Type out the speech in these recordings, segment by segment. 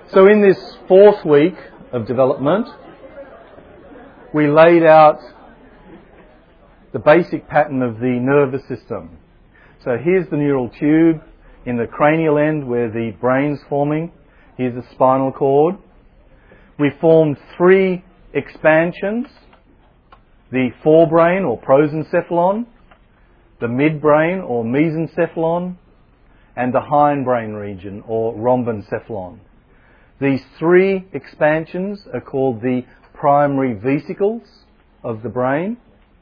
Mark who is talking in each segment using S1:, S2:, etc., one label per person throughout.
S1: So in this fourth week of development, we laid out the basic pattern of the nervous system. So here's the neural tube in the cranial end where the brain's forming. Here's the spinal cord. We formed three expansions: the forebrain or prosencephalon, the midbrain or mesencephalon, and the hindbrain region or rhombencephalon. These three expansions are called the primary vesicles of the brain.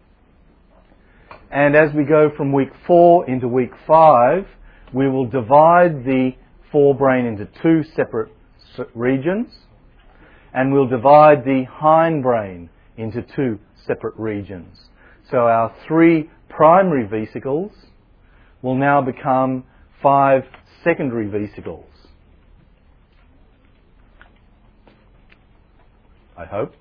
S1: And as we go from week 4 into week 5, we will divide the forebrain into two separate regions, and we'll divide the hindbrain into two separate regions. So our three primary vesicles will now become 5 secondary vesicles. I hope.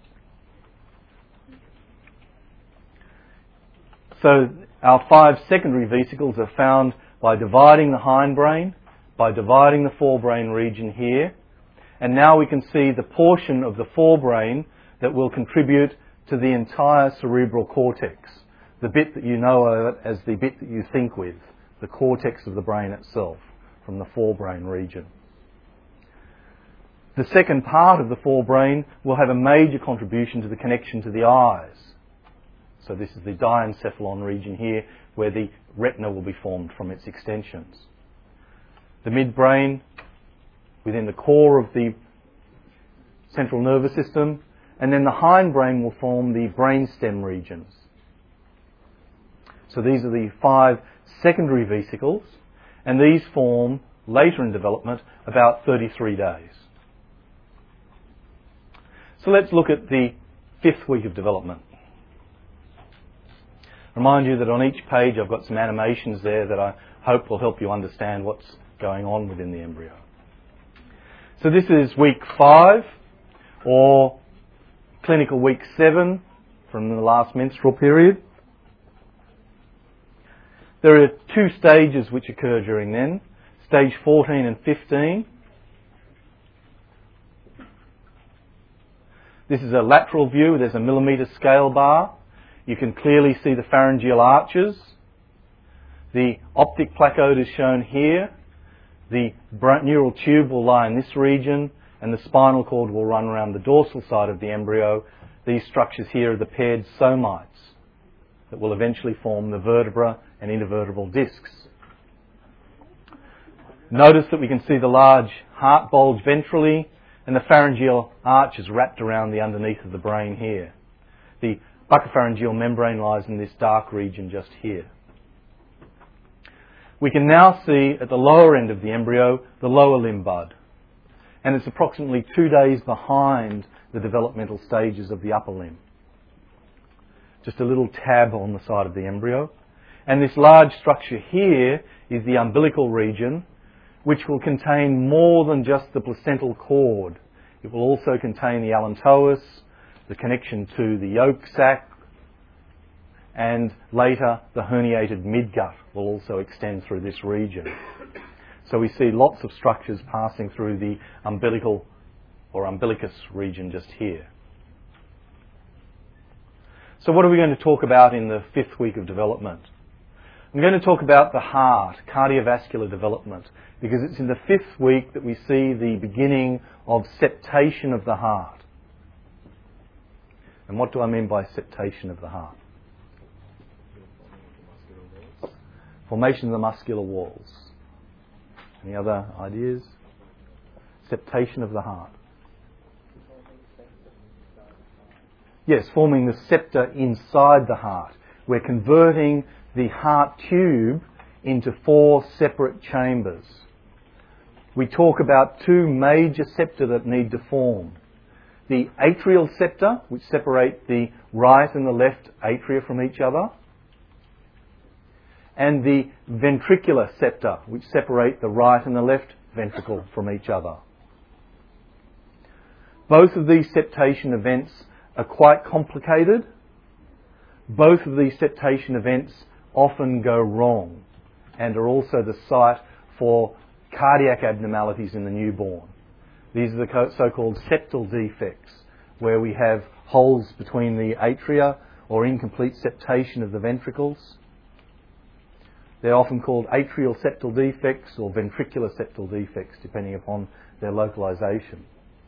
S1: So our 5 secondary vesicles are found by dividing the hindbrain, by dividing the forebrain region here, and now we can see the portion of the forebrain that will contribute to the entire cerebral cortex, the bit that you know of as the bit that you think with, the cortex of the brain itself, from the forebrain region. The second part of the forebrain will have a major contribution to the connection to the eyes. So this is the diencephalon region here, where the retina will be formed from its extensions. The midbrain within the core of the central nervous system, and then the hindbrain will form the brainstem regions. So these are the 5 secondary vesicles, and these form, later in development, about 33 days. So let's look at the 5th week of development. Remind you that on each page I've got some animations there that I hope will help you understand what's going on within the embryo. So this is week 5, or clinical week 7 from the last menstrual period. There are 2 stages which occur during then, stage 14 and 15. This is a lateral view. There's a millimetre scale bar. You can clearly see the pharyngeal arches. The optic placoid is shown here. The neural tube will lie in this region, and the spinal cord will run around the dorsal side of the embryo. These structures here are the paired somites that will eventually form the vertebra and intervertebral discs. Notice that we can see the large heart bulge ventrally, and the pharyngeal arch is wrapped around the underneath of the brain here. The buccopharyngeal membrane lies in this dark region just here. We can now see at the lower end of the embryo the lower limb bud, and it's approximately 2 days behind the developmental stages of the upper limb. Just a little tab on the side of the embryo. And this large structure here is the umbilical region, which will contain more than just the placental cord. It will also contain the allantois, the connection to the yolk sac, and later the herniated midgut will also extend through this region. So we see lots of structures passing through the umbilical or umbilicus region just here. So what are we going to talk about in the 5th week of development? I'm going to talk about the heart, cardiovascular development, because it's in the 5th week that we see the beginning of septation of the heart. And what do I mean by septation of the heart? Formation of the muscular walls. Any other ideas? Septation of the heart. Yes, forming the septa inside the heart. We're converting the heart tube into 4 separate chambers. We talk about 2 major septa that need to form. The atrial septa, which separate the right and the left atria from each other, and the ventricular septa, which separate the right and the left ventricle from each other. Both of these septation events are quite complicated. Both of these septation events often go wrong and are also the site for cardiac abnormalities in the newborn. These are the so-called septal defects, where we have holes between the atria or incomplete septation of the ventricles. They're often called atrial septal defects or ventricular septal defects, depending upon their localization.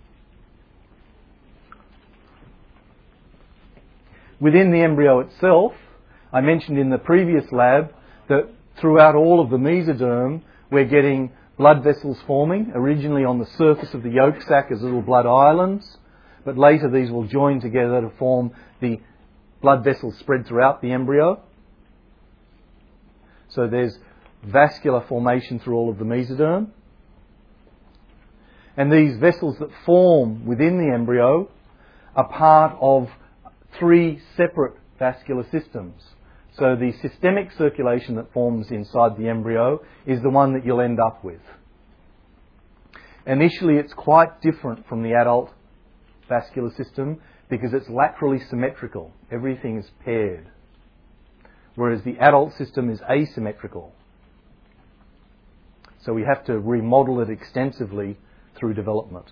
S1: Within the embryo itself, I mentioned in the previous lab that throughout all of the mesoderm, we're getting blood vessels forming, originally on the surface of the yolk sac as little blood islands, but later these will join together to form the blood vessels spread throughout the embryo. So there's vascular formation through all of the mesoderm. And these vessels that form within the embryo are part of 3 separate vascular systems. So the systemic circulation that forms inside the embryo is the one that you'll end up with. Initially, it's quite different from the adult vascular system because it's laterally symmetrical. Everything is paired. Whereas the adult system is asymmetrical. So we have to remodel it extensively through development.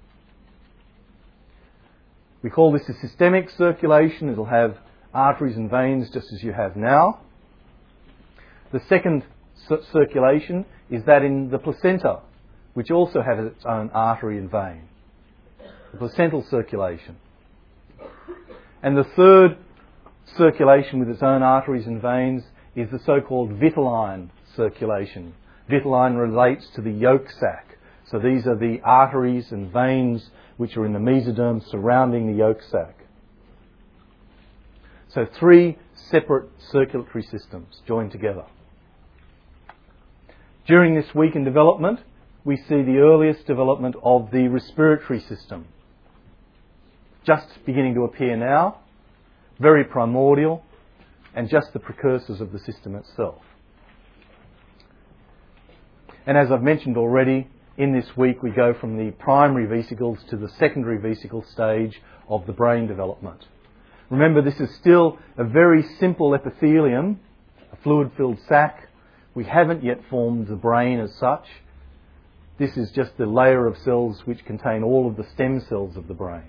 S1: We call this a systemic circulation. It'll have arteries and veins just as you have now. The second circulation is that in the placenta, which also has its own artery and vein. The placental circulation. And the third circulation with its own arteries and veins is the so-called vitelline circulation. Vitelline relates to the yolk sac. So these are the arteries and veins which are in the mesoderm surrounding the yolk sac. So 3 separate circulatory systems joined together. During this week in development, we see the earliest development of the respiratory system. Just beginning to appear now, very primordial, and just the precursors of the system itself. And as I've mentioned already, in this week we go from the primary vesicles to the secondary vesicle stage of the brain development. Remember, this is still a very simple epithelium, a fluid-filled sac. We haven't yet formed the brain as such. This is just the layer of cells which contain all of the stem cells of the brain.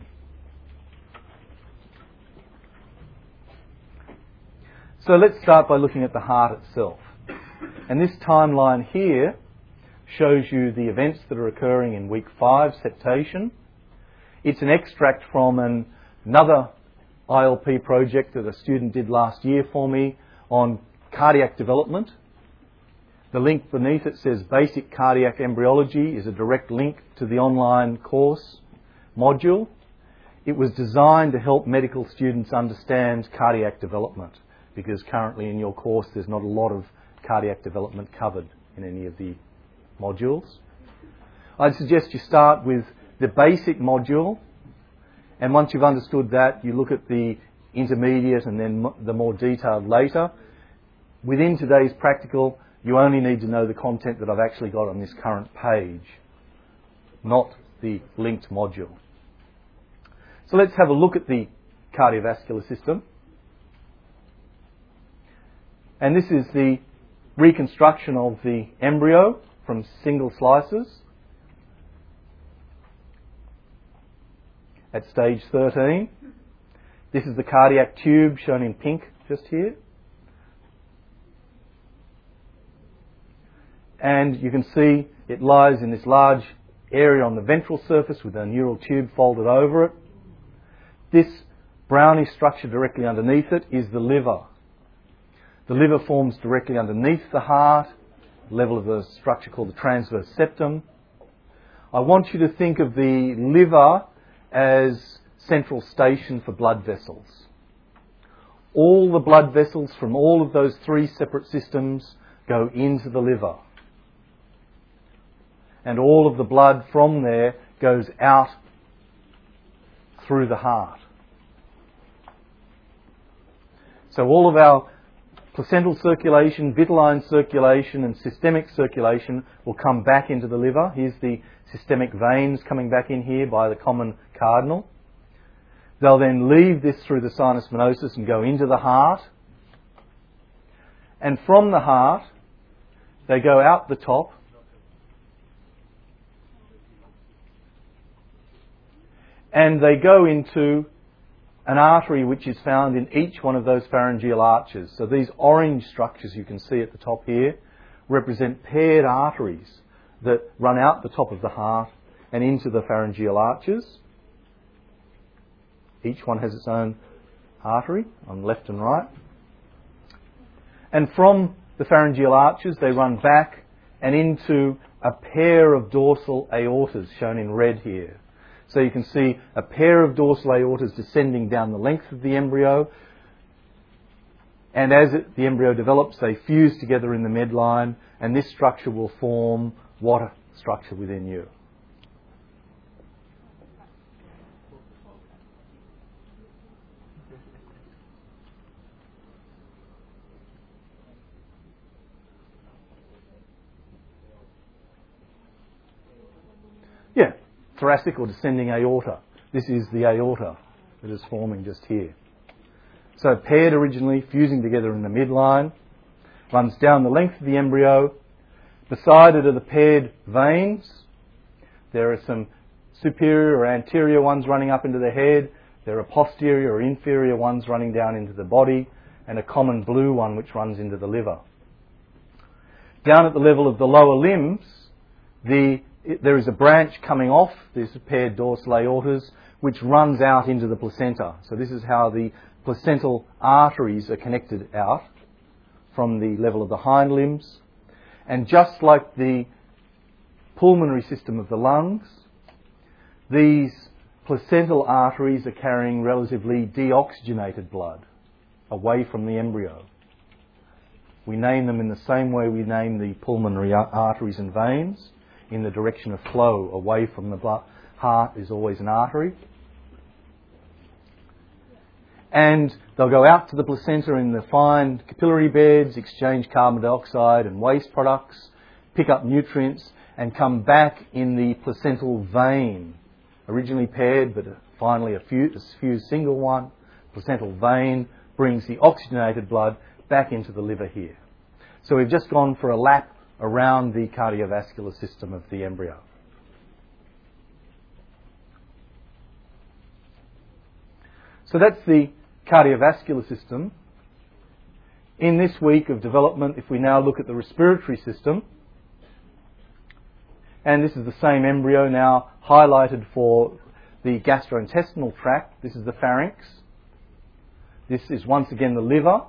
S1: So let's start by looking at the heart itself. And this timeline here shows you the events that are occurring in week 5, septation. It's an extract from another ILP project that a student did last year for me on cardiac development. The link beneath it says Basic Cardiac Embryology is a direct link to the online course module. It was designed to help medical students understand cardiac development, because currently in your course there's not a lot of cardiac development covered in any of the modules. I'd suggest you start with the basic module, and once you've understood that, you look at the intermediate and then the more detailed later. Within today's practical, you only need to know the content that I've actually got on this current page, not the linked module. So let's have a look at the cardiovascular system. And this is the reconstruction of the embryo from single slices at stage 13. This is the cardiac tube shown in pink just here. And you can see it lies in this large area on the ventral surface with a neural tube folded over it. This brownish structure directly underneath it is the liver. The liver forms directly underneath the heart, level of the structure called the transverse septum. I want you to think of the liver as central station for blood vessels. All the blood vessels from all of those 3 separate systems go into the liver. And all of the blood from there goes out through the heart. So all of our placental circulation, vitelline circulation and systemic circulation will come back into the liver. Here's the systemic veins coming back in here by the common cardinal. They'll then leave this through the sinus venosus and go into the heart. And from the heart, they go out the top and they go into an artery which is found in each one of those pharyngeal arches. So these orange structures you can see at the top here represent paired arteries that run out the top of the heart and into the pharyngeal arches. Each one has its own artery on left and right. And from the pharyngeal arches they run back and into a pair of dorsal aortas shown in red here. So you can see a pair of dorsal aortas descending down the length of the embryo, and as the embryo develops they fuse together in the midline, and this structure will form what a structure within you. Yeah, thoracic or descending aorta. This is the aorta that is forming just here. So paired originally, fusing together in the midline, runs down the length of the embryo. Beside it are the paired veins. There are some superior or anterior ones running up into the head. There are posterior or inferior ones running down into the body, and a common blue one which runs into the liver. Down at the level of the lower limbs, there is a branch coming off these paired dorsal aortas which runs out into the placenta. So this is how the placental arteries are connected out from the level of the hind limbs. And just like the pulmonary system of the lungs, these placental arteries are carrying relatively deoxygenated blood away from the embryo. We name them in the same way we name the pulmonary arteries and veins. In the direction of flow away from the heart is always an artery. And they'll go out to the placenta in the fine capillary beds, exchange carbon dioxide and waste products, pick up nutrients, and come back in the placental vein. Originally paired, but finally a fused single one. Placental vein brings the oxygenated blood back into the liver here. So we've just gone for a lap around the cardiovascular system of the embryo. So that's the cardiovascular system. In this week of development, if we now look at the respiratory system, and this is the same embryo now highlighted for the gastrointestinal tract. This is the pharynx. This is once again the liver.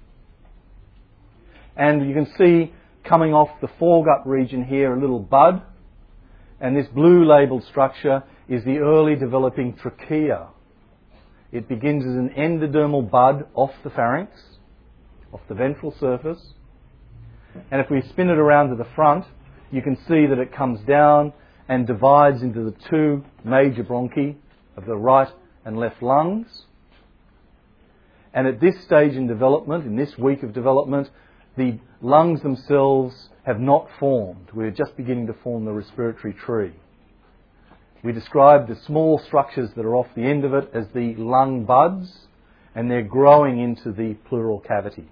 S1: And you can see coming off the foregut region here a little bud, and this blue labelled structure is the early developing trachea. It begins as an endodermal bud off the pharynx, off the ventral surface, and if we spin it around to the front, you can see that it comes down and divides into the two major bronchi of the right and left lungs. And at this stage in development, in this week of development, the lungs themselves have not formed. We're just beginning to form the respiratory tree. We describe the small structures that are off the end of it as the lung buds, and they're growing into the pleural cavities.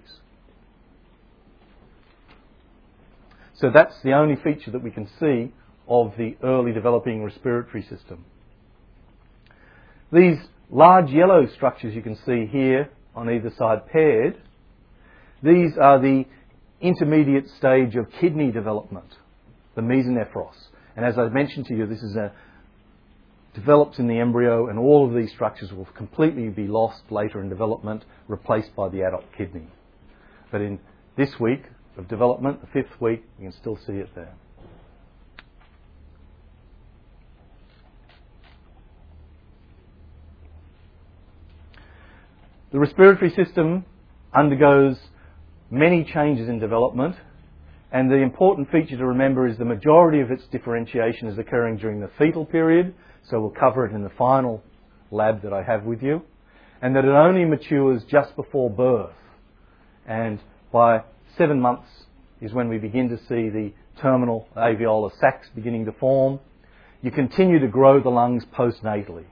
S1: So that's the only feature that we can see of the early developing respiratory system. These large yellow structures you can see here on either side paired, these are the intermediate stage of kidney development, the mesonephros. And as I mentioned to you, this is develops in the embryo, and all of these structures will completely be lost later in development, replaced by the adult kidney. But in this week of development, the fifth week, you can still see it there. The respiratory system undergoes many changes in development, and the important feature to remember is the majority of its differentiation is occurring during the fetal period, so we'll cover it in the final lab that I have with you, and that it only matures just before birth, and by 7 months is when we begin to see the terminal alveolar sacs beginning to form. You continue to grow the lungs postnatally.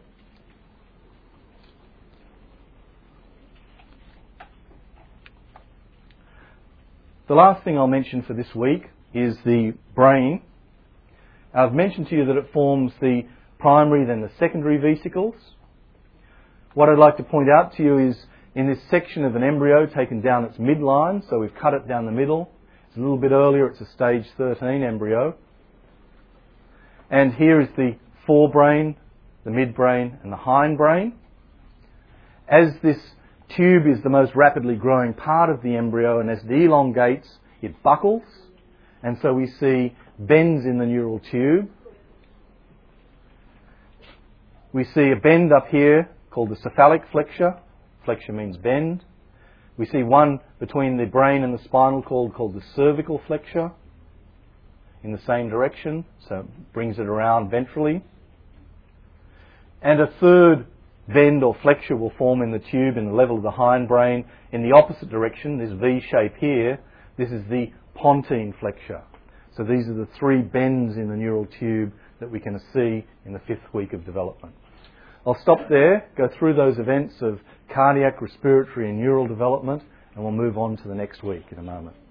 S1: The last thing I'll mention for this week is the brain. I've mentioned to you that it forms the primary, then the secondary vesicles. What I'd like to point out to you is in this section of an embryo taken down its midline, so we've cut it down the middle. It's a little bit earlier, it's a stage 13 embryo. And here is the forebrain, the midbrain and the hindbrain. As this tube is the most rapidly growing part of the embryo, and as it elongates, it buckles. And so we see bends in the neural tube. We see a bend up here called the cephalic flexure. Flexure means bend. We see one between the brain and the spinal cord called the cervical flexure in the same direction, so it brings it around ventrally. And a third bend or flexure will form in the tube in the level of the hindbrain in the opposite direction, this V shape here. This is the pontine flexure. So these are the three bends in the neural tube that we can see in the 5th week of development. I'll stop there, go through those events of cardiac, respiratory and neural development, and we'll move on to the next week in a moment.